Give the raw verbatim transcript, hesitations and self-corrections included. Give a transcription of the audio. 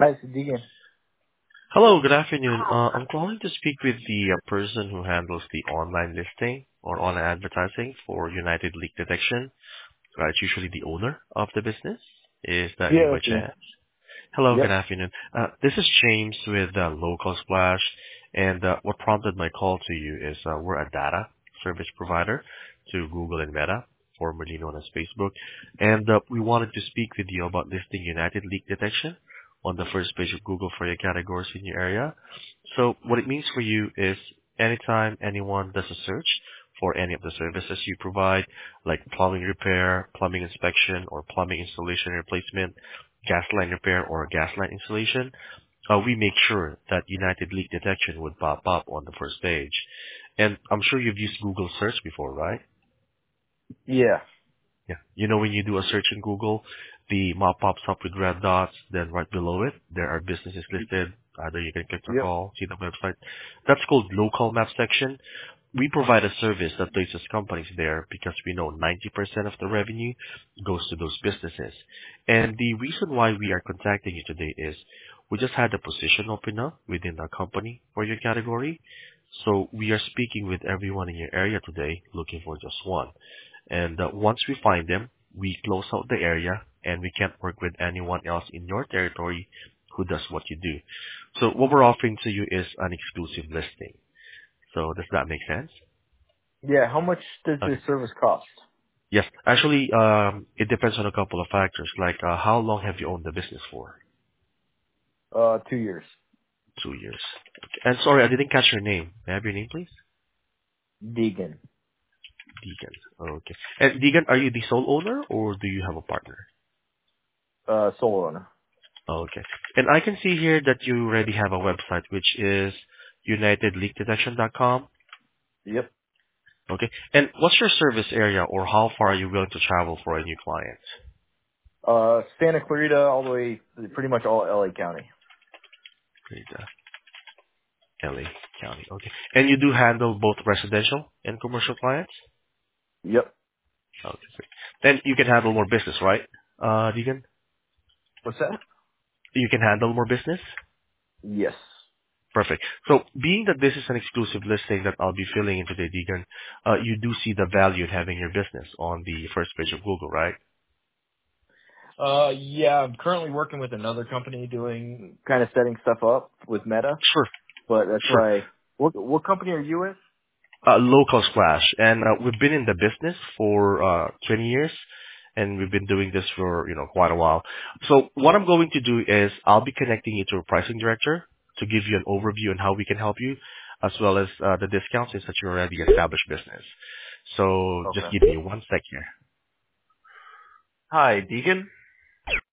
Hi, it's Deegan. Hello, good afternoon. Uh, I'm calling to speak with the uh, person who handles the online listing or online advertising for United Leak Detection. Uh, It's usually the owner of the business. Is that you Yeah, by that's me. chance? Hello, good Yep. afternoon. Uh, This is James with uh, Local Splash, and uh, what prompted my call to you is uh, we're a data service provider to Google and Meta, formerly known as Facebook, and uh, we wanted to speak with you about listing United Leak Detection on the first page of Google for your categories in your area. So what it means for you is anytime anyone does a search for any of the services you provide, like plumbing repair, plumbing inspection, or plumbing installation and replacement, gas line repair, or gas line installation, uh, we make sure that United Leak Detection would pop up on the first page. And I'm sure you've used Google search before, right? Yeah. Yeah. You know, when you do a search in Google, the map pops up with red dots, then right below it, there are businesses listed. Either you can click or Yep. call, see the website. That's called local map section. We provide a service that places companies there because we know ninety percent of the revenue goes to those businesses. And the reason why we are contacting you today is we just had a position open up within our company for your category. So we are speaking with everyone in your area today looking for just one. And uh, once we find them, we close out the area and we can't work with anyone else in your territory who does what you do. So what we're offering to you is an exclusive listing. So does that make sense? Yeah. How much does this Okay. service cost? Yes. Actually, um, it depends on a couple of factors, like uh, how long have you owned the business for? Uh, two years. Two years. Okay. And sorry, I didn't catch your name. May I have your name, please? Deegan. Deegan. Okay. And Deegan, are you the sole owner or do you have a partner? Uh, solo owner. Okay. And I can see here that you already have a website, which is united leak detection dot com. Yep. Okay. And what's your service area or how far are you willing to travel for a new client? Uh, Santa Clarita all the way, pretty much all L A County. Great, uh, L A County. Okay. And you do handle both residential and commercial clients? Yep. Okay, great. Then you can handle more business, right, uh, Deegan? What's that? You can handle more business? Yes. Perfect. So being that this is an exclusive listing that I'll be filling in today, Deegan, uh, you do see the value in having your business on the first page of Google, right? Uh, yeah, I'm currently working with another company doing kind of setting stuff up with Meta, Sure, but that's sure. why. What what company are you with? Uh, local splash, and uh, we've been in the business for uh, twenty years, and we've been doing this for you know quite a while. So what I'm going to do is I'll be connecting you to a pricing director to give you an overview on how we can help you, as well as uh, the discounts since that you're already established business. So just Okay. give me one sec here. Hi, Deegan.